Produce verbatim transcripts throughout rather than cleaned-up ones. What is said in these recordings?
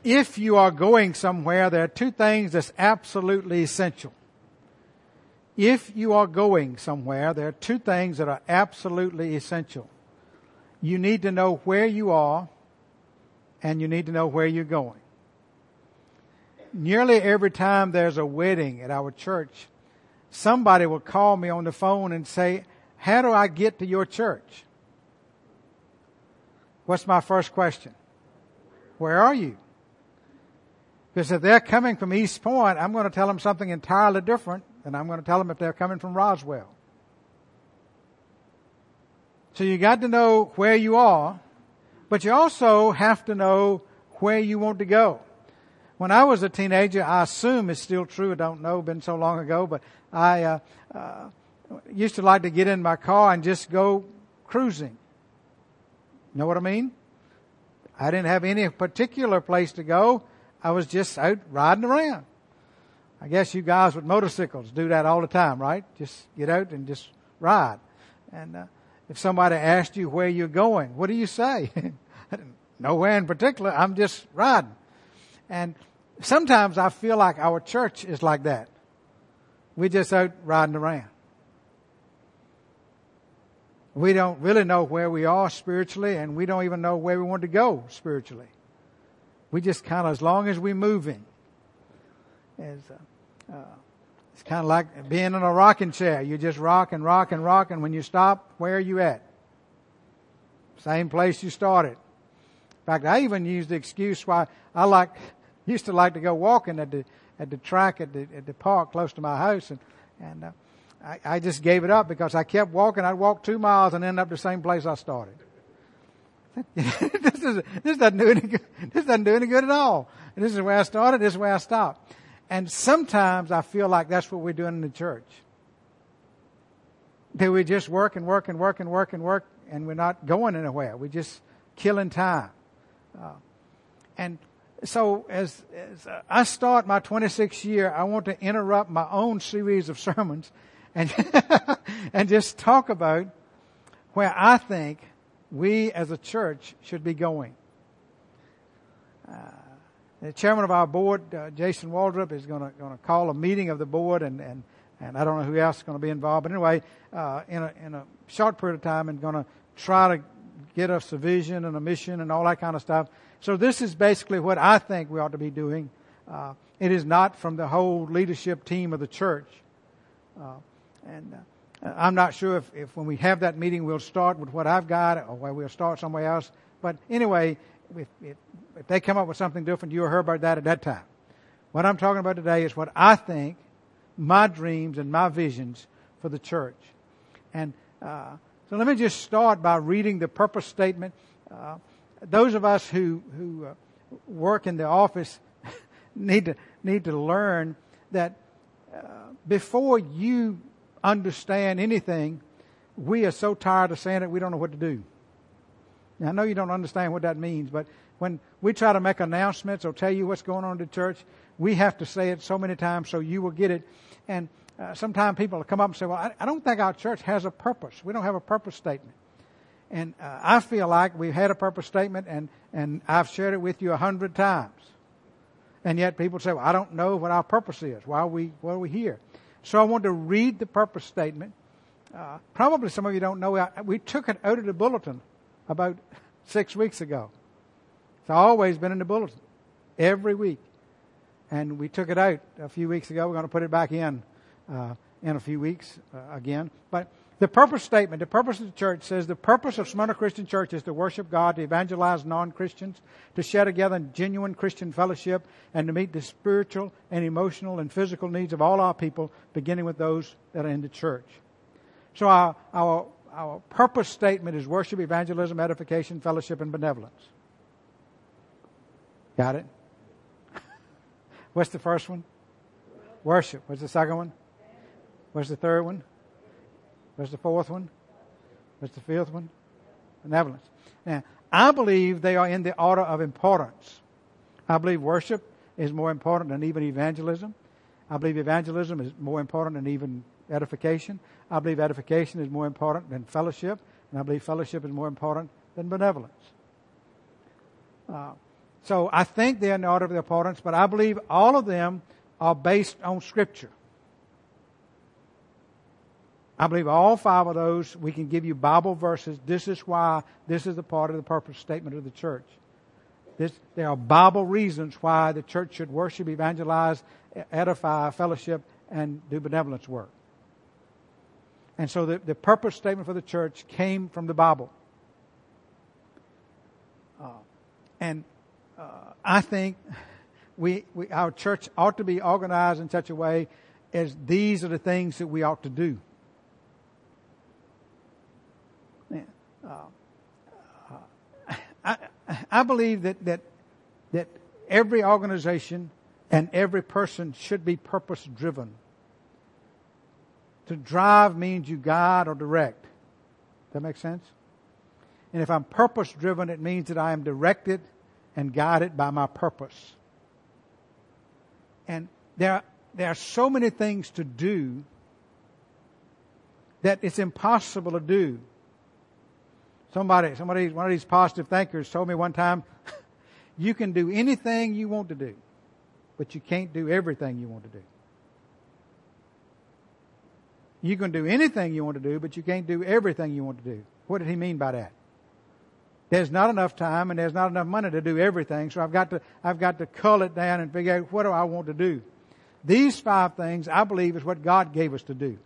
if you are going somewhere, there are two things that's absolutely essential. If you are going somewhere, there are two things that are absolutely essential. You need to know where you are, and you need to know where you're going. Nearly every time there's a wedding at our church, somebody will call me on the phone and say, how do I get to your church? What's my first question? Where are you? Because if they're coming from East Point, I'm going to tell them something entirely different than I'm going to tell them if they're coming from Roswell. So you got to know where you are, but you also have to know where you want to go. When I was a teenager, I assume it's still true. I don't know, been so long ago, but I uh, uh, used to like to get in my car and just go cruising. Know what I mean? I didn't have any particular place to go. I was just out riding around. I guess you guys with motorcycles do that all the time, right? Just get out and just ride. And uh, if somebody asked you where you're going, what do you say? Nowhere in particular. I'm just riding. And sometimes I feel like our church is like that. We're just out riding around. We don't really know where we are spiritually, and we don't even know where we want to go spiritually. We just kind of, as long as we're moving, as, uh, uh, it's kind of like being in a rocking chair. You just rock and rock and rock, and when you stop, where are you at? Same place you started. In fact, I even use the excuse why I like used to like to go walking at the at the track at the at the park close to my house, and and uh, I, I just gave it up because I kept walking. I'd walk two miles and end up the same place I started. this is this doesn't do any good. This doesn't do any good at all. And this is where I started. This is where I stopped. And sometimes I feel like that's what we're doing in the church. That we just work and work and work and work and work, and we're not going anywhere. We're just killing time. Uh, and so as, as uh, I start my twenty-sixth year, I want to interrupt my own series of sermons and and just talk about where I think we as a church should be going. Uh, the chairman of our board, uh, Jason Waldrop, is going to going to call a meeting of the board, and, and, and I don't know who else is going to be involved. But anyway, uh, in a in a short period of time, I'm going to try to get us a vision and a mission and all that kind of stuff. So this is basically what I think we ought to be doing. Uh, it is not from the whole leadership team of the church. Uh, and uh, I'm not sure if, if when we have that meeting we'll start with what I've got or where we'll start somewhere else. But anyway, if, if, if they come up with something different, you'll hear about that at that time. What I'm talking about today is what I think, my dreams and my visions for the church. And uh, so let me just start by reading the purpose statement. Uh, those of us who who uh, work in the office need to need to learn that uh, before you understand anything, we are so tired of saying it we don't know what to do. Now, I know you don't understand what that means, but when we try to make announcements or tell you what's going on in the church, we have to say it so many times so you will get it. And uh, sometimes people will come up and say, well, I, I don't think our church has a purpose. We don't have a purpose statement. And uh, I feel like we've had a purpose statement, and, and I've shared it with you a hundred times. And yet people say, well, I don't know what our purpose is. Why are we, why are we here? So I want to read the purpose statement. Uh, probably some of you don't know. I, we took it out of the bulletin about six weeks ago. It's always been in the bulletin every week. And we took it out a few weeks ago. We're going to put it back in uh, in a few weeks uh, again. But the purpose statement, the purpose of the church says the purpose of Smyrna Christian Church is to worship God, to evangelize non-Christians, to share together in genuine Christian fellowship, and to meet the spiritual and emotional and physical needs of all our people, beginning with those that are in the church. So our our our purpose statement is worship, evangelism, edification, fellowship, and benevolence. Got it? What's the first one? Worship. What's the second one? What's the third one? What's the fourth one? What's the fifth one? Benevolence. Now, I believe they are in the order of importance. I believe worship is more important than even evangelism. I believe evangelism is more important than even edification. I believe edification is more important than fellowship. And I believe fellowship is more important than benevolence. Uh, So I think they're in the order of importance, but I believe all of them are based on Scripture. I believe all five of those, we can give you Bible verses. This is why, this is the part of the purpose statement of the church. This, there are Bible reasons why the church should worship, evangelize, edify, fellowship, and do benevolence work. And so the, the purpose statement for the church came from the Bible. Uh, and uh, I think we, we our church ought to be organized in such a way as these are the things that we ought to do. Uh, uh, I, I believe that, that that every organization and every person should be purpose driven. To drive means you guide or direct. Does that make sense? And if I'm purpose driven, it means that I am directed and guided by my purpose. And there are, there are so many things to do that it's impossible to do. Somebody, somebody, one of these positive thinkers told me one time, you can do anything you want to do, but you can't do everything you want to do. You can do anything you want to do, but you can't do everything you want to do. What did he mean by that? There's not enough time and there's not enough money to do everything, so I've got to, I've got to cull it down and figure out what do I want to do. These five things, I believe, is what God gave us to do.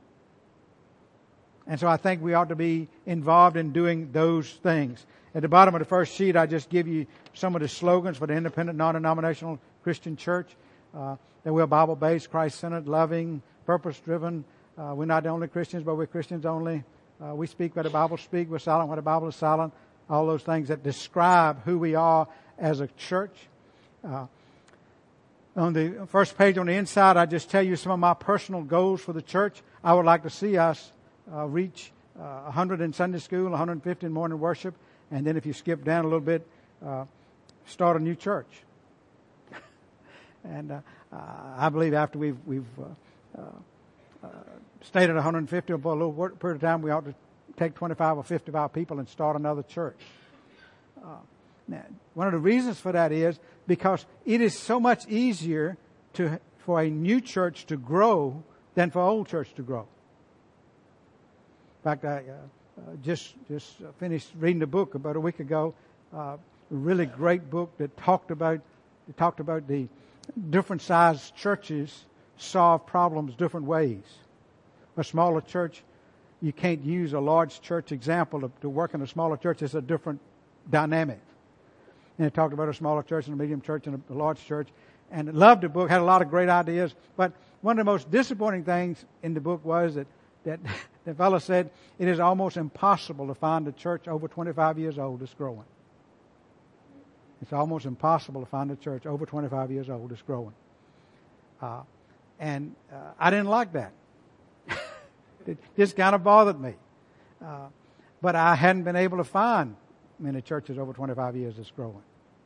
And so I think we ought to be involved in doing those things. At the bottom of the first sheet, I just give you some of the slogans for the independent, non-denominational Christian church. Uh, that we're Bible-based, Christ-centered, loving, purpose-driven. Uh, we're not the only Christians, but we're Christians only. Uh, we speak what the Bible speaks. We're silent what the Bible is silent. All those things that describe who we are as a church. Uh, on the first page on the inside, I just tell you some of my personal goals for the church. I would like to see us Uh, reach uh, one hundred in Sunday school, one hundred fifty in morning worship, and then if you skip down a little bit, uh, start a new church. and uh, uh, I believe after we've we've uh, uh, uh, stayed at one hundred fifty for a little period of time, we ought to take twenty-five or fifty of our people and start another church. Uh, now, one of the reasons for that is because it is so much easier to for a new church to grow than for old church to grow. In fact, I uh, uh, just just finished reading a book about a week ago, uh, a really great book that talked about that talked about the different sized churches solve problems different ways. A smaller church, you can't use a large church example to, to work in a smaller church. It's a different dynamic. And it talked about a smaller church and a medium church and a, a large church. And I loved the book, had a lot of great ideas. But one of the most disappointing things in the book was that that the fellow said it is almost impossible to find a church over twenty-five years old that's growing. It's almost impossible to find a church over twenty-five years old that's growing. Uh, and uh, I didn't like that. It just kind of bothered me. Uh, but I hadn't been able to find many churches over twenty-five years that's growing.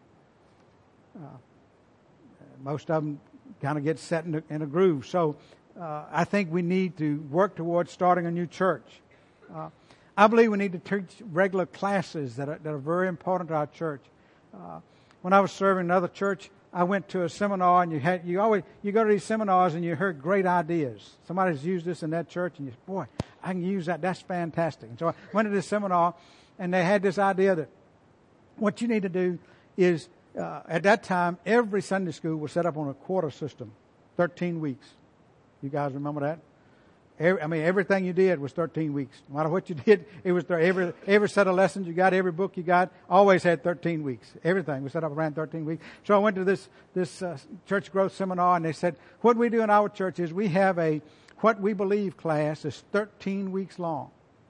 Uh, most of them kind of get set in a, in a groove. So Uh, I think we need to work towards starting a new church. Uh, I believe we need to teach regular classes that are, that are very important to our church. Uh, when I was serving another church, I went to a seminar, and you had you always you go to these seminars and you heard great ideas. Somebody's used this in that church, and you say, "Boy, I can use that. That's fantastic." And so I went to this seminar, and they had this idea that what you need to do is uh, at that time every Sunday school was set up on a quarter system, thirteen weeks. You guys remember that? Every, I mean, everything you did was thirteen weeks. No matter what you did, it was th- every every set of lessons you got, every book you got, always had thirteen weeks. Everything was set up around thirteen weeks. So I went to this this uh, church growth seminar, and they said, what we do in our church is we have a what we believe class is thirteen weeks long.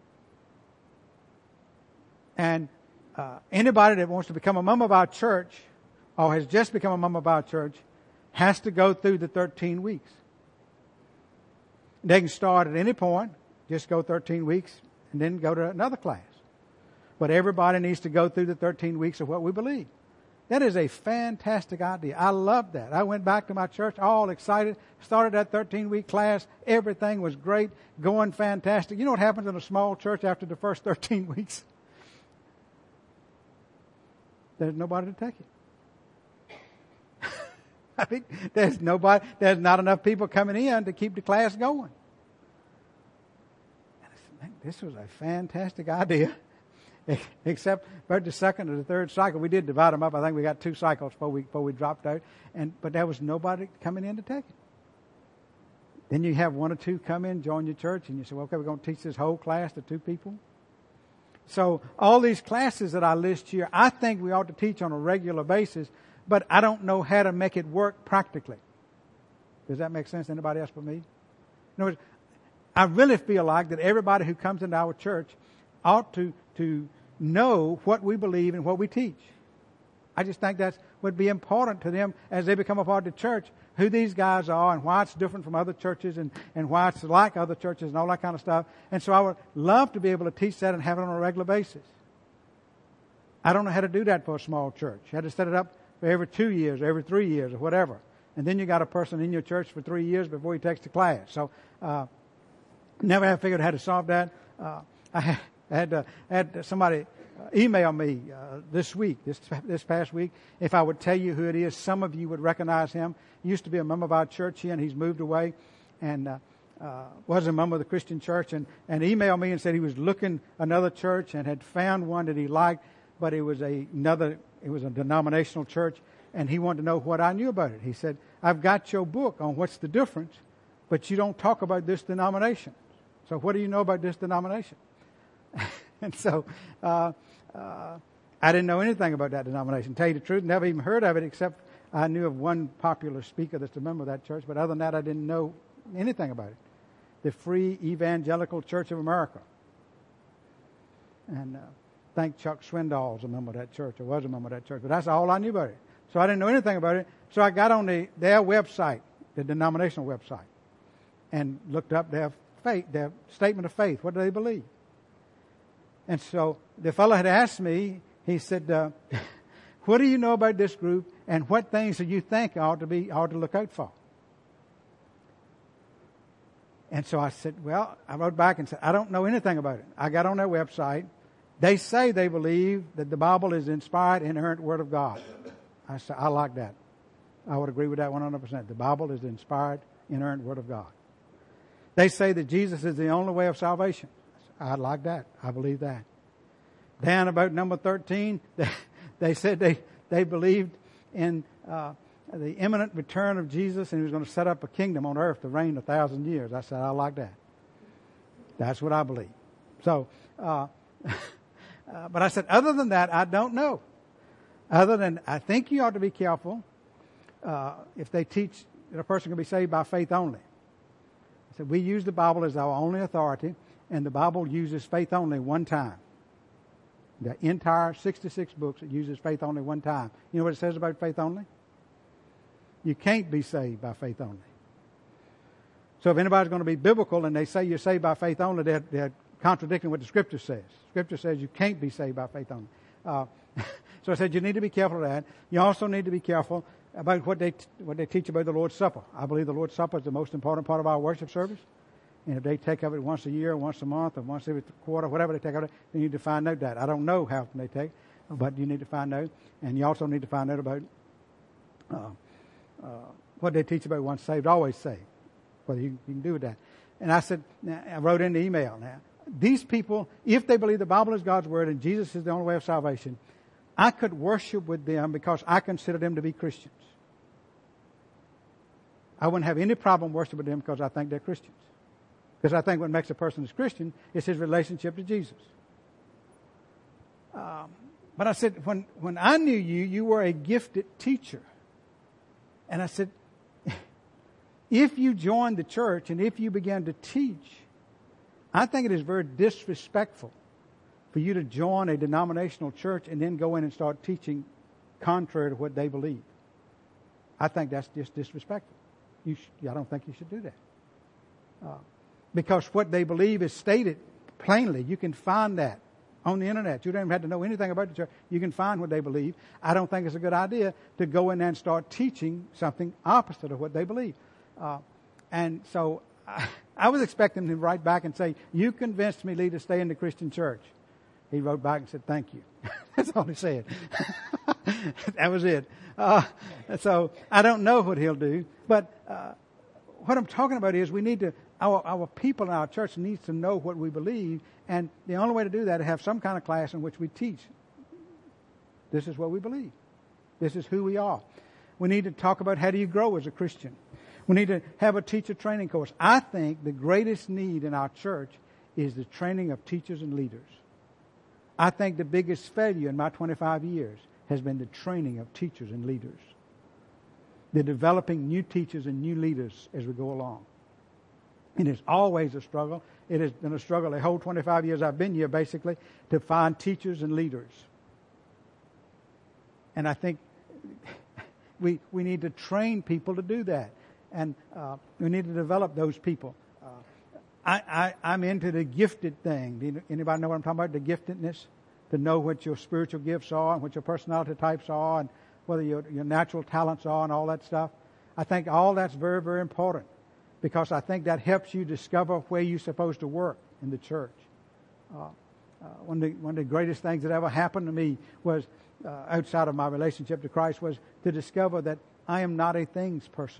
And uh, anybody that wants to become a member of our church or has just become a member of our church has to go through the thirteen weeks. They can start at any point, just go thirteen weeks, and then go to another class. But everybody needs to go through the thirteen weeks of what we believe. That is a fantastic idea. I love that. I went back to my church all excited, started that thirteen-week class. Everything was great, going fantastic. You know what happens in a small church after the first thirteen weeks? There's nobody to take it. I mean, there's nobody, there's not enough people coming in to keep the class going. And I said, man, this was a fantastic idea. Except about the second or the third cycle, we did divide them up. I think we got two cycles before we before we dropped out, and but there was nobody coming in to take it. Then you have one or two come in, join your church, and you say, well, okay, we're going to teach this whole class to two people. So all these classes that I list here, I think we ought to teach on a regular basis, but I don't know how to make it work practically. Does that make sense to anybody else but me? In other words, I really feel like that everybody who comes into our church ought to to know what we believe and what we teach. I just think that would be important to them as they become a part of the church, who these guys are and why it's different from other churches and, and why it's like other churches and all that kind of stuff. And so I would love to be able to teach that and have it on a regular basis. I don't know how to do that for a small church. You had to set it up for every two years, or every three years, or whatever. And then you got a person in your church for three years before he takes the class. So uh, never have figured out how to solve that. Uh, I had I had, uh, had somebody email me uh, this week, this this past week, if I would tell you who it is. Some of you would recognize him. He used to be a member of our church here, and he's moved away and uh, uh, was a member of the Christian church, and, and emailed me and said he was looking another church and had found one that he liked, but it was a, another, it was a denominational church, and he wanted to know what I knew about it. He said, I've got your book on what's the difference, but you don't talk about this denomination. So what do you know about this denomination? And so uh, uh, I didn't know anything about that denomination. To tell you the truth, never even heard of it, except I knew of one popular speaker that's a member of that church. But other than that, I didn't know anything about it. The Free Evangelical Church of America. And uh, I think Chuck Swindoll's a member of that church, or was a member of that church. But that's all I knew about it. So I didn't know anything about it. So I got on the, their website, the denominational website, and looked up their faith, their statement of faith. What do they believe? And so the fellow had asked me, he said, uh, what do you know about this group, and what things do you think ought to be ought to look out for? And so I said, well, I wrote back and said, I don't know anything about it. I got on their website. They say they believe that the Bible is the inspired, inerrant Word of God. I said, I like that. I would agree with that one hundred percent. The Bible is the inspired, inerrant Word of God. They say that Jesus is the only way of salvation. I like that. I believe that. Down about number thirteen, they, they said they, they believed in uh, the imminent return of Jesus, and he was going to set up a kingdom on earth to reign a thousand years. I said, I like that. That's what I believe. So, uh, uh, but I said, other than that, I don't know. Other than, I think you ought to be careful uh, if they teach that a person can be saved by faith only. I said, we use the Bible as our only authority. And the Bible uses faith only one time. The entire sixty-six books, it uses faith only one time. You know what it says about faith only? You can't be saved by faith only. So if anybody's going to be biblical and they say you're saved by faith only, they're, they're contradicting what the Scripture says. Scripture says you can't be saved by faith only. Uh, so I said you need to be careful of that. You also need to be careful about what they what they teach about the Lord's Supper. I believe the Lord's Supper is the most important part of our worship service. And if they take of it once a year, once a month, or once every quarter, whatever they take of it, then you need to find out that. I don't know how often they take, but you need to find out. And you also need to find out about uh, uh, what they teach about once saved, always saved. Whether you, you can do with that. And I said, I wrote in the email now, these people, if they believe the Bible is God's Word and Jesus is the only way of salvation, I could worship with them because I consider them to be Christians. I wouldn't have any problem worshiping with them because I think they're Christians. Because I think what makes a person as Christian is his relationship to Jesus. Um, but I said, when, when I knew you, you were a gifted teacher. And I said, if you joined the church and if you began to teach, I think it is very disrespectful for you to join a denominational church and then go in and start teaching contrary to what they believe. I think that's just disrespectful. You sh- I don't think you should do that. Uh, Because what they believe is stated plainly. You can find that on the internet. You don't even have to know anything about the church. You can find what they believe. I don't think it's a good idea to go in there and start teaching something opposite of what they believe. Uh, and so I, I was expecting him to write back and say, you convinced me, Lee, to stay in the Christian church. He wrote back and said, thank you. That's all he said. That was it. Uh, so I don't know what he'll do, but uh, what I'm talking about is we need to, our, our people in our church needs to know what we believe, and the only way to do that is have some kind of class in which we teach. This is what we believe. This is who we are. We need to talk about how do you grow as a Christian. We need to have a teacher training course. I think the greatest need in our church is the training of teachers and leaders. I think the biggest failure in my twenty-five years has been the training of teachers and leaders. They're developing new teachers and new leaders as we go along. And it's always a struggle. It has been a struggle the whole twenty-five years I've been here, basically, to find teachers and leaders. And I think we we need to train people to do that. And uh, we need to develop those people. Uh, I, I, I'm into the gifted thing. Do you, anybody know what I'm talking about? The giftedness? To know what your spiritual gifts are and what your personality types are and whether your, your natural talents are and all that stuff. I think all that's very, very important because I think that helps you discover where you're supposed to work in the church. Uh, uh, one, of the, one of the greatest things that ever happened to me was, uh, outside of my relationship to Christ, was to discover that I am not a things person.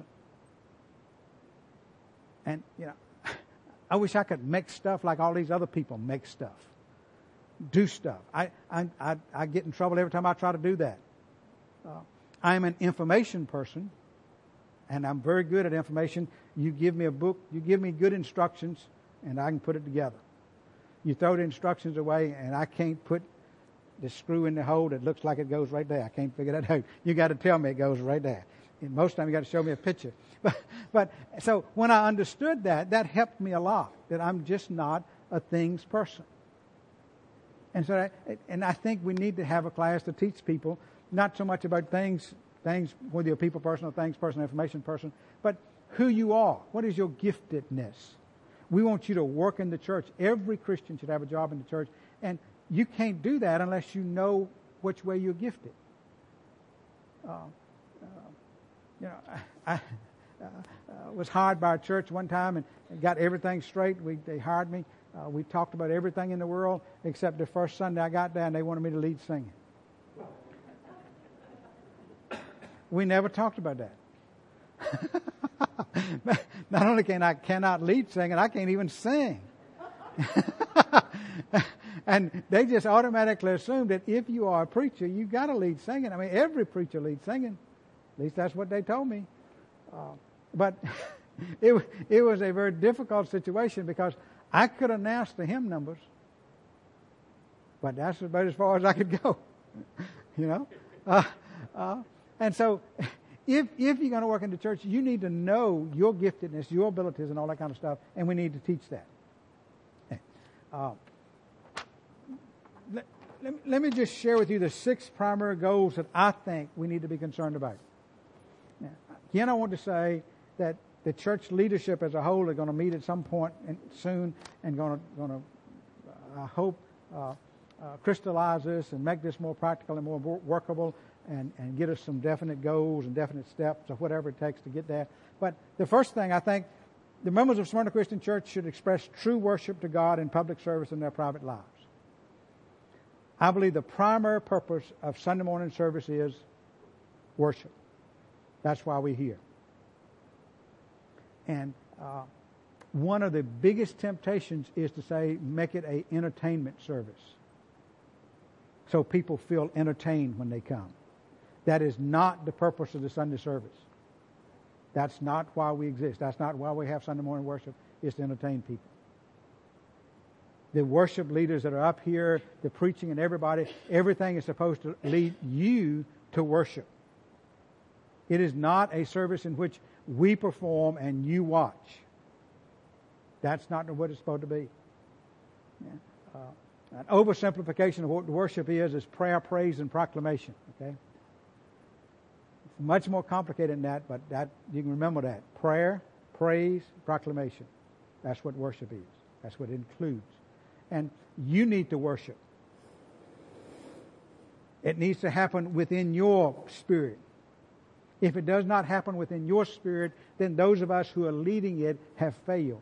And, you know, I wish I could make stuff like all these other people make stuff. Do stuff. I, I, I, I get in trouble every time I try to do that. Uh, I'm an information person, and I'm very good at information. You give me a book, you give me good instructions, and I can put it together. You throw the instructions away, and I can't put the screw in the hole that looks like it goes right there. I can't figure that out. You got to tell me it goes right there. And most of the time, you got to show me a picture. But, but so when I understood that, that helped me a lot. That I'm just not a things person. And so, I, and I think we need to have a class to teach people not so much about things, things whether you're a people person or things person, information person, but who you are. What is your giftedness? We want you to work in the church. Every Christian should have a job in the church, and you can't do that unless you know which way you're gifted. Uh, uh, you know, I, I uh, uh, was hired by a church one time and got everything straight. We, they hired me. Uh, we talked about everything in the world except the first Sunday I got there and they wanted me to lead singing. We never talked about that. Not only can I cannot lead singing, I can't even sing. And they just automatically assume that if you are a preacher, you got to lead singing. I mean, every preacher leads singing. At least that's what they told me. Uh, but it it was a very difficult situation because I could announce the hymn numbers, but that's about as far as I could go. You know, uh, uh, and so if if you're going to work in the church, you need to know your giftedness, your abilities, and all that kind of stuff, and we need to teach that. Uh, let, let, let me just share with you the six primary goals that I think we need to be concerned about. Now, again, I want to say that the church leadership as a whole are going to meet at some point in, soon and going to, going to uh, I hope, uh, uh, crystallize this and make this more practical and more workable and, and get us some definite goals and definite steps or whatever it takes to get there. But the first thing, I think, the members of Smyrna Christian Church should express true worship to God in public service in their private lives. I believe the primary purpose of Sunday morning service is worship. That's why we're here. And uh, one of the biggest temptations is to say, make it an entertainment service. So people feel entertained when they come. That is not the purpose of the Sunday service. That's not why we exist. That's not why we have Sunday morning worship. It's to entertain people. The worship leaders that are up here, the preaching and everybody, everything is supposed to lead you to worship. It is not a service in which we perform and you watch. That's not what it's supposed to be. Yeah. Uh, an oversimplification of what worship is is prayer, praise, and proclamation. Okay, it's much more complicated than that, but that you can remember that prayer, praise, proclamation. That's what worship is. That's what it includes. And you need to worship. It needs to happen within your spirit. If it does not happen within your spirit, then those of us who are leading it have failed.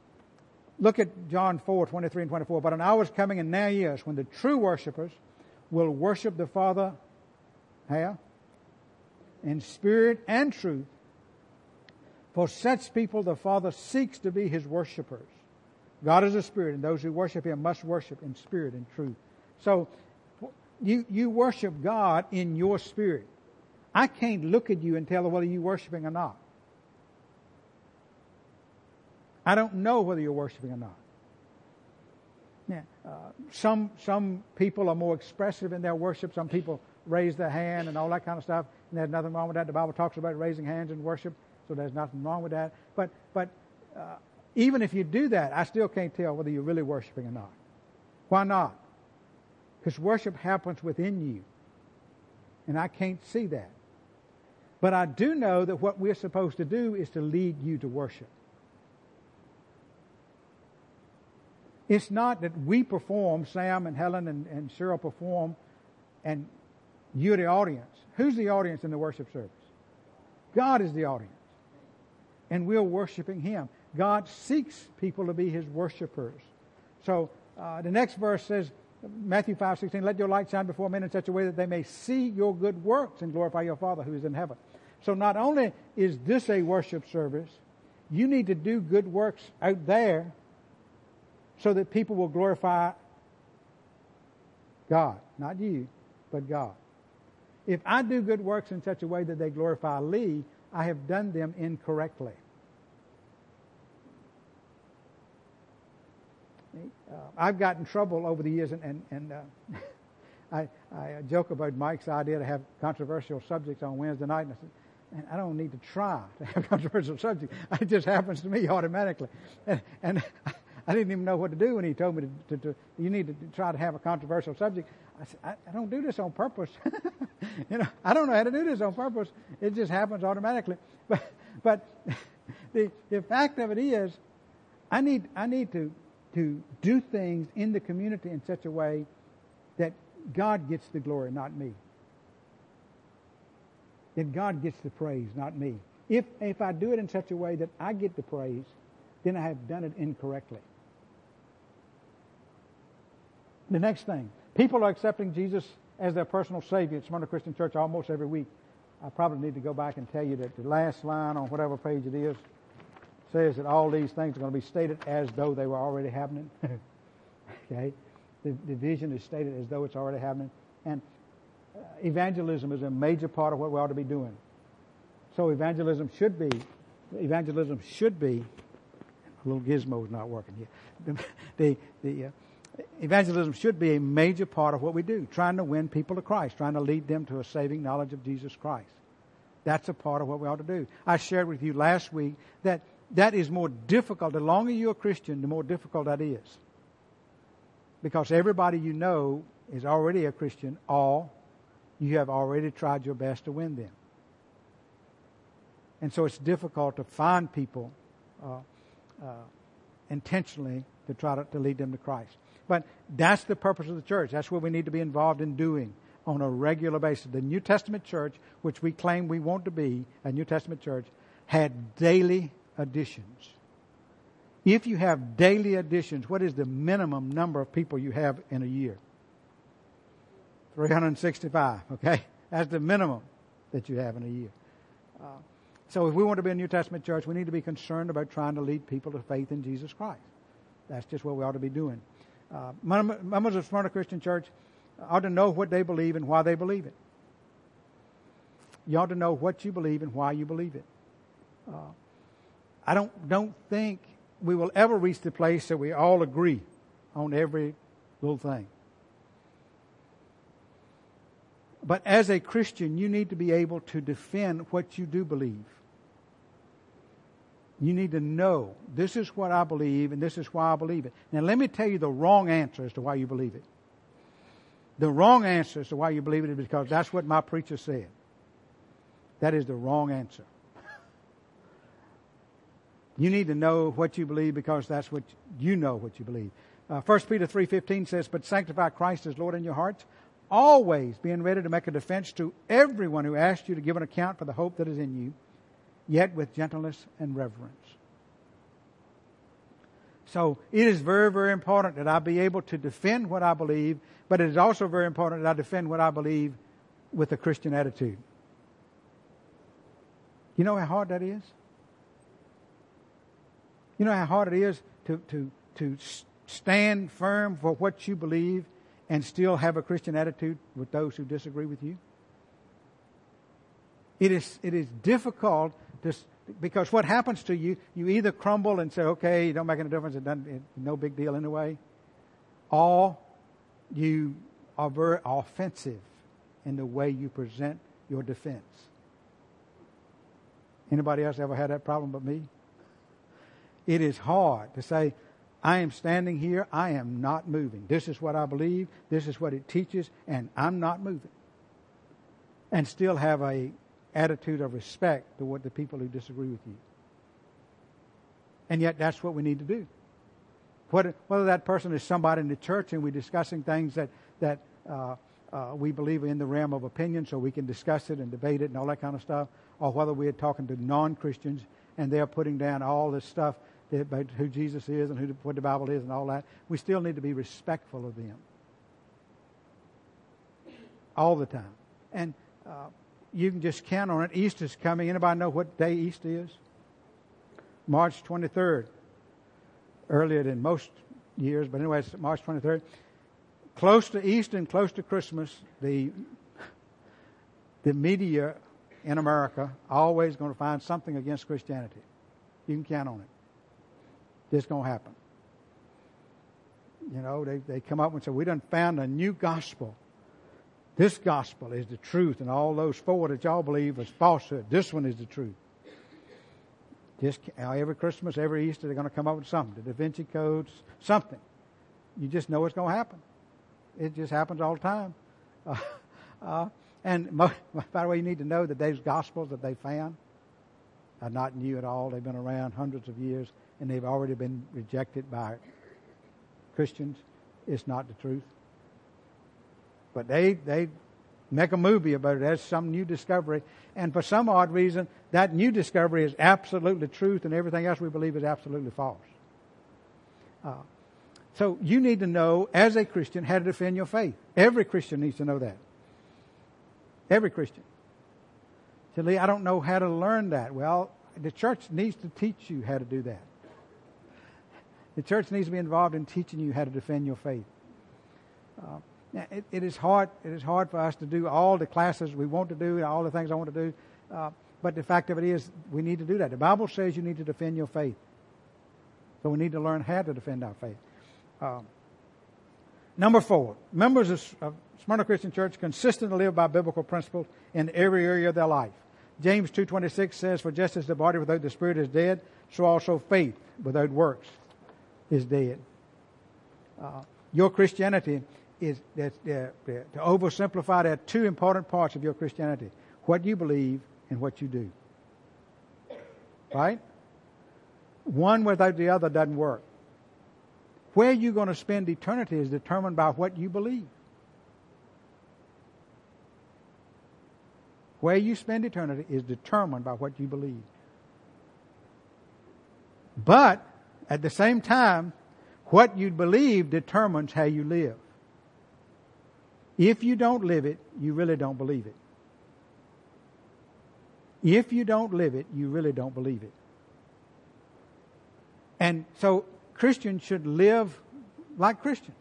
Look at John four, twenty-three and twenty-four. But an hour is coming and now is when the true worshipers will worship the Father, how? In spirit and truth. For such people the Father seeks to be His worshipers. God is a spirit, and those who worship Him must worship in spirit and truth. So, you, you worship God in your spirit. I can't look at you and tell whether you're worshiping or not. I don't know whether you're worshiping or not. Yeah, uh, some some people are more expressive in their worship. Some people raise their hand and all that kind of stuff. And there's nothing wrong with that. The Bible talks about raising hands in worship, so there's nothing wrong with that. But but uh, even if you do that, I still can't tell whether you're really worshiping or not. Why not? Because worship happens within you, and I can't see that. But I do know that what we're supposed to do is to lead you to worship. It's not that we perform, Sam and Helen and, and Cheryl perform, and you're the audience. Who's the audience in the worship service? God is the audience. And we're worshiping Him. God seeks people to be His worshipers. So uh, the next verse says, Matthew five sixteen, let your light shine before men in such a way that they may see your good works and glorify your Father who is in heaven. So not only is this a worship service, you need to do good works out there so that people will glorify God. Not you, but God. If I do good works in such a way that they glorify Lee, I have done them incorrectly. Uh, I've gotten in trouble over the years, and, and, and uh, I, I joke about Mike's idea to have controversial subjects on Wednesday night, and I said, man, I don't need to try to have controversial subjects. It just happens to me automatically. And, and I didn't even know what to do when he told me to, to, to you need to try to have a controversial subject. I said, I, I don't do this on purpose. you know, I don't know how to do this on purpose. It just happens automatically. But but the the fact of it is, I need I need to to do things in the community in such a way that God gets the glory, not me. That God gets the praise, not me. If if I do it in such a way that I get the praise, then I have done it incorrectly. The next thing, people are accepting Jesus as their personal Savior at Smyrna Christian Church almost every week. I probably need to go back and tell you that the last line on whatever page it is says that all these things are going to be stated as though they were already happening. Okay? The, the vision is stated as though it's already happening. And uh, evangelism is a major part of what we ought to be doing. So evangelism should be, evangelism should be, a little gizmo's not working here. The, the, uh, evangelism should be a major part of what we do, trying to win people to Christ, trying to lead them to a saving knowledge of Jesus Christ. That's a part of what we ought to do. I shared with you last week that that is more difficult. The longer you're a Christian, the more difficult that is. Because everybody you know is already a Christian, or you have already tried your best to win them. And so it's difficult to find people uh, uh, intentionally to try to, to lead them to Christ. But that's the purpose of the church. That's what we need to be involved in doing on a regular basis. The New Testament church, which we claim we want to be a New Testament church, had daily additions. If you have daily additions, what is the minimum number of people you have in a year? three hundred sixty-five, okay? That's the minimum that you have in a year. Uh, so if we want to be a New Testament church, we need to be concerned about trying to lead people to faith in Jesus Christ. That's just what we ought to be doing. Uh, members of Smyrna Christian Church ought to know what they believe and why they believe it. You ought to know what you believe and why you believe it. Uh, I don't don't think we will ever reach the place that we all agree on every little thing. But as a Christian, you need to be able to defend what you do believe. You need to know, this is what I believe and this is why I believe it. Now let me tell you the wrong answer as to why you believe it. The wrong answer as to why you believe it is because that's what my preacher said. That is the wrong answer. You need to know what you believe because that's what you know what you believe. Uh, First Peter three fifteen says, but sanctify Christ as Lord in your hearts, always being ready to make a defense to everyone who asks you to give an account for the hope that is in you, yet with gentleness and reverence. So it is very, very important that I be able to defend what I believe, but it is also very important that I defend what I believe with a Christian attitude. You know how hard that is? You know how hard it is to, to, to stand firm for what you believe and still have a Christian attitude with those who disagree with you? It is, it is difficult to, because what happens to you, you either crumble and say, okay, it don't make any difference, it doesn't, it's no big deal anyway, or you are very offensive in the way you present your defense. Anybody else ever had that problem but me? It is hard to say, I am standing here, I am not moving. This is what I believe, this is what it teaches, and I'm not moving. And still have a attitude of respect to what the people who disagree with you. And yet that's what we need to do. Whether, whether that person is somebody in the church and we're discussing things that, that uh, uh, we believe in the realm of opinion, so we can discuss it and debate it and all that kind of stuff, or whether we're talking to non-Christians and they're putting down all this stuff about who Jesus is and who the, what the Bible is and all that, we still need to be respectful of them. All the time. And uh, you can just count on it. Easter's coming. Anybody know what day Easter is? March twenty-third. Earlier than most years, but anyway, it's March twenty-third. Close to Easter and close to Christmas, the the media in America always going to find something against Christianity. You can count on it. It's going to happen. You know, they, they come up and say, we done found a new gospel. This gospel is the truth, and all those four that y'all believe is falsehood. This one is the truth. Just every Christmas, every Easter, they're going to come up with something. The Da Vinci Codes, something. You just know it's going to happen. It just happens all the time. Uh, uh, and mo- by the way, you need to know that those gospels that they found are not new at all. They've been around hundreds of years, and they've already been rejected by Christians. It's not the truth. But they they make a movie about it. There's some new discovery. And for some odd reason, that new discovery is absolutely truth, and everything else we believe is absolutely false. Uh, so you need to know, as a Christian, how to defend your faith. Every Christian needs to know that. Every Christian. So, Lee, I don't know how to learn that. Well, the church needs to teach you how to do that. The church needs to be involved in teaching you how to defend your faith. Uh, It, it is hard. It is hard for us to do all the classes we want to do, all the things I want to do. Uh, but the fact of it is, we need to do that. The Bible says you need to defend your faith, so we need to learn how to defend our faith. Uh, number four, members of, of Smyrna Christian Church consistently live by biblical principles in every area of their life. James two twenty six says, "For just as the body without the spirit is dead, so also faith without works is dead." Uh, your Christianity. Is that uh, to oversimplify, there are two important parts of your Christianity: what you believe and what you do. Right? One without the other doesn't work. Where you're going to spend eternity is determined by what you believe. Where you spend eternity is determined by what you believe. But at the same time, what you believe determines how you live. If you don't live it, you really don't believe it. If you don't live it, you really don't believe it. And so Christians should live like Christians.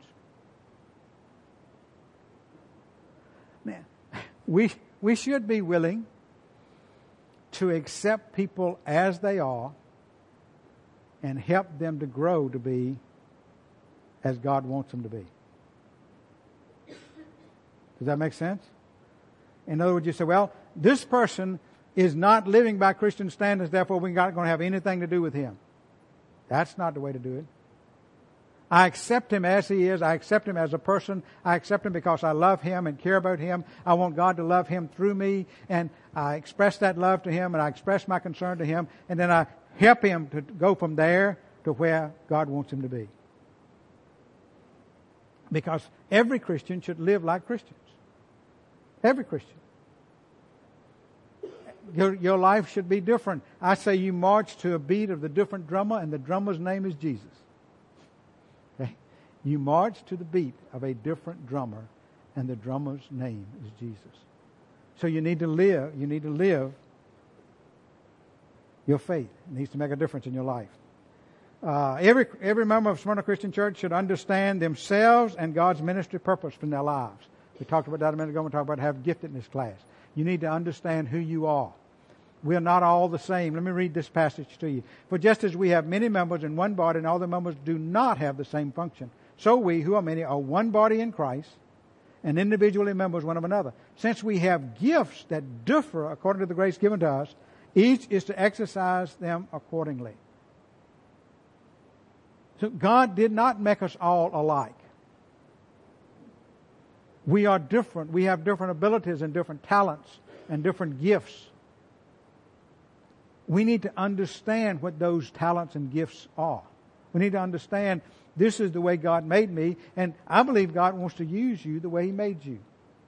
Man, we we should be willing to accept people as they are and help them to grow to be as God wants them to be. Does that make sense? In other words, you say, well, this person is not living by Christian standards, therefore we're not going to have anything to do with him. That's not the way to do it. I accept him as he is. I accept him as a person. I accept him because I love him and care about him. I want God to love him through me, and I express that love to him, and I express my concern to him, and then I help him to go from there to where God wants him to be. Because every Christian should live like Christians. Every Christian. Your, your life should be different. I say you march to a beat of the different drummer, and the drummer's name is Jesus. You march to the beat of a different drummer, and the drummer's name is Jesus. So you need to live, you need to live your faith. It needs to make a difference in your life. Uh, every, every member of Smyrna Christian Church should understand themselves and God's ministry purpose for their lives. We talked about that a minute ago. We talked about have giftedness class. You need to understand who you are. We are not all the same. Let me read this passage to you. For just as we have many members in one body and all the members do not have the same function, so we, who are many, are one body in Christ and individually members one of another. Since we have gifts that differ according to the grace given to us, each is to exercise them accordingly. So God did not make us all alike. We are different. We have different abilities and different talents and different gifts. We need to understand what those talents and gifts are. We need to understand this is the way God made me, and I believe God wants to use you the way He made you.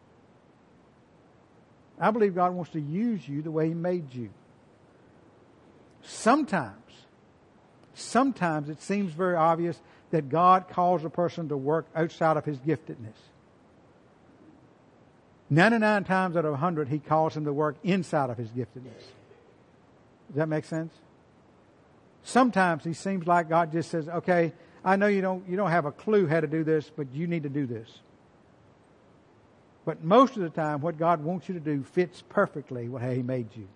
I believe God wants to use you the way He made you. Sometimes, sometimes it seems very obvious that God calls a person to work outside of his giftedness. ninety-nine times out of one hundred, He calls him to work inside of his giftedness. Does that make sense? Sometimes He seems like God just says, okay, I know you don't, you don't have a clue how to do this, but you need to do this. But most of the time, what God wants you to do fits perfectly with how He made you.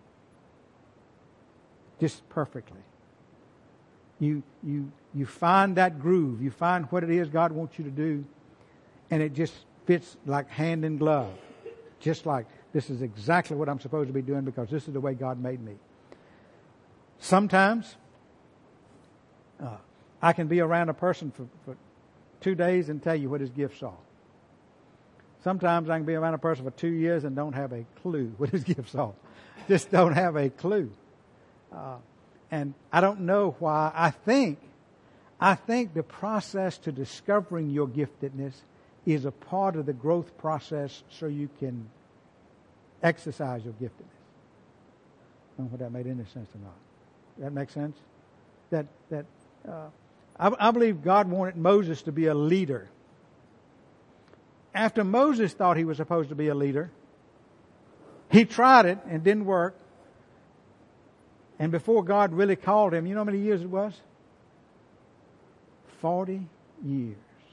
Just perfectly. You, you, you find that groove. You find what it is God wants you to do, and it just fits like hand in glove. Just like, this is exactly what I'm supposed to be doing because this is the way God made me. Sometimes, uh, I can be around a person for, for two days and tell you what his gifts are. Sometimes I can be around a person for two years and don't have a clue what his gifts are. Just don't have a clue. Uh, and I don't know why. I think, I think the process to discovering your giftedness is a part of the growth process so you can exercise your giftedness. I don't know if that made any sense or not. That makes sense? That, that, uh, I, I believe God wanted Moses to be a leader. After Moses thought he was supposed to be a leader, he tried it and it didn't work. And before God really called him, you know how many years it was? Forty years.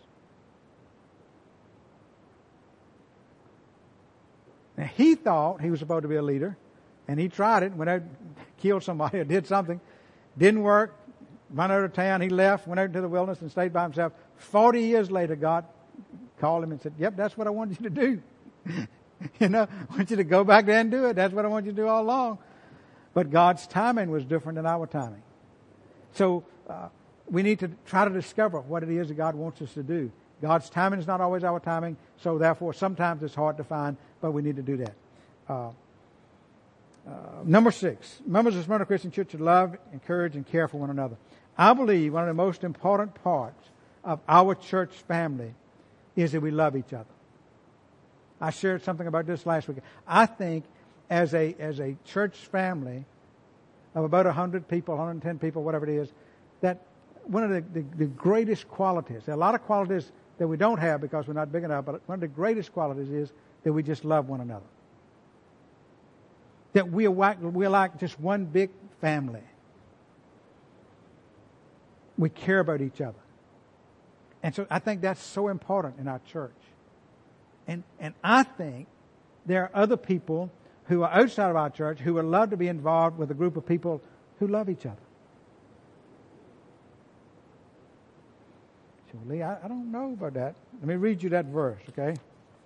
Now he thought he was supposed to be a leader, and he tried it, went out, killed somebody or did something. Didn't work. Run out of town. He left, went out into the wilderness and stayed by himself. Forty years later, God called him and said, yep, that's what I wanted you to do. you know, I want you to go back there and do it. That's what I want you to do all along. But God's timing was different than our timing. So uh, we need to try to discover what it is that God wants us to do. God's timing is not always our timing, so therefore sometimes it's hard to find, but we need to do that. Uh, uh, number six, members of Smyrna Christian Church should love, encourage, and care for one another. I believe one of the most important parts of our church family is that we love each other. I shared something about this last week. I think as a as a church family of about one hundred people, one hundred ten people, whatever it is, that one of the, the, the greatest qualities, there are a lot of qualities that we don't have because we're not big enough, but one of the greatest qualities is that we just love one another. That we are, we're like just one big family. We care about each other. And so I think that's so important in our church. And and I think there are other people who are outside of our church who would love to be involved with a group of people who love each other. So, Lee, I, I don't know about that. Let me read you that verse, okay?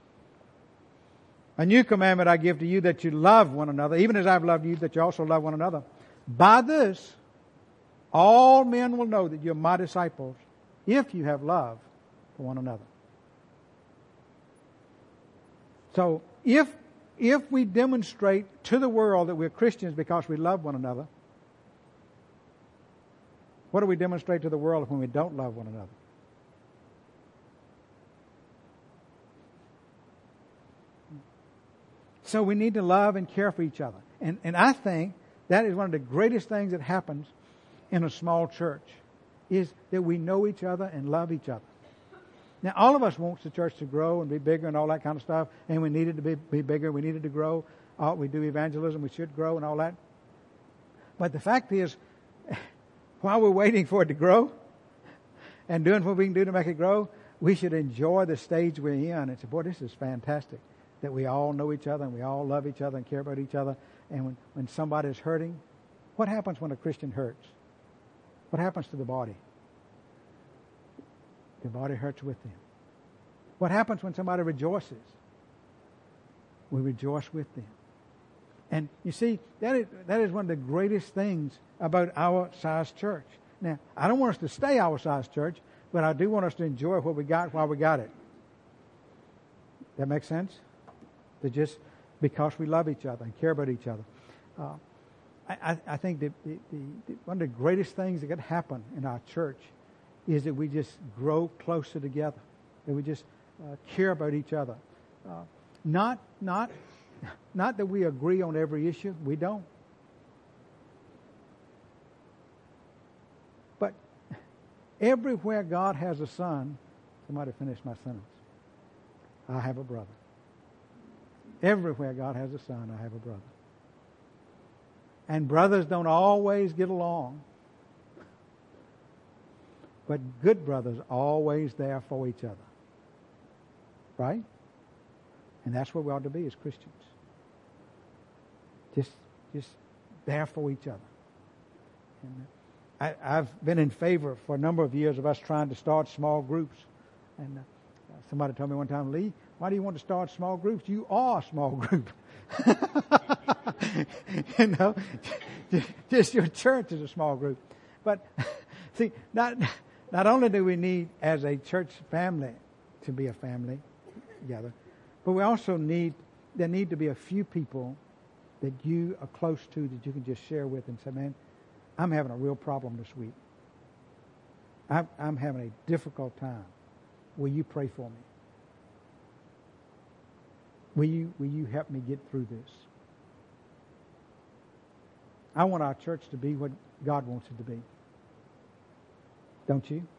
A new commandment I give to you, that you love one another, even as I've loved you, that you also love one another. By this, all men will know that you're my disciples, if you have love for one another. So, if if we demonstrate to the world that we're Christians because we love one another, what do we demonstrate to the world when we don't love one another? So we need to love and care for each other. And, and I think that is one of the greatest things that happens in a small church, is that we know each other and love each other. Now, all of us wants the church to grow and be bigger and all that kind of stuff, and we need it to be, be bigger, we need it to grow. Uh, we do evangelism, we should grow and all that. But the fact is, while we're waiting for it to grow and doing what we can do to make it grow, we should enjoy the stage we're in and say, boy, this is fantastic, that we all know each other and we all love each other and care about each other. And when, when somebody's hurting, what happens when a Christian hurts? What happens to the body? The body hurts with them. What happens when somebody rejoices? We rejoice with them. And you see, that is, that is one of the greatest things about our size church. Now, I don't want us to stay our size church, but I do want us to enjoy what we got while we got it. That makes sense? To just because we love each other and care about each other. Uh, I, I think that the, the, the, one of the greatest things that could happen in our church is that we just grow closer together. That we just uh, care about each other. Uh, not, not, not that we agree on every issue. We don't. But everywhere God has a son, somebody finish my sentence. I have a brother. Everywhere God has a son, I have a brother. And brothers don't always get along. But good brothers are always there for each other. Right? And that's where we ought to be as Christians. Just, just there for each other. And I, I've been in favor for a number of years of us trying to start small groups. And uh, somebody told me one time, Lee, why do you want to start small groups? You are a small group. You know, just your church is a small group. But see, not not only do we need as a church family to be a family together, but we also need, there need to be a few people that you are close to that you can just share with and say, man, I'm having a real problem this week. I'm, I'm having a difficult time. Will you pray for me? Will you, will you help me get through this? I want our church to be what God wants it to be. Don't you?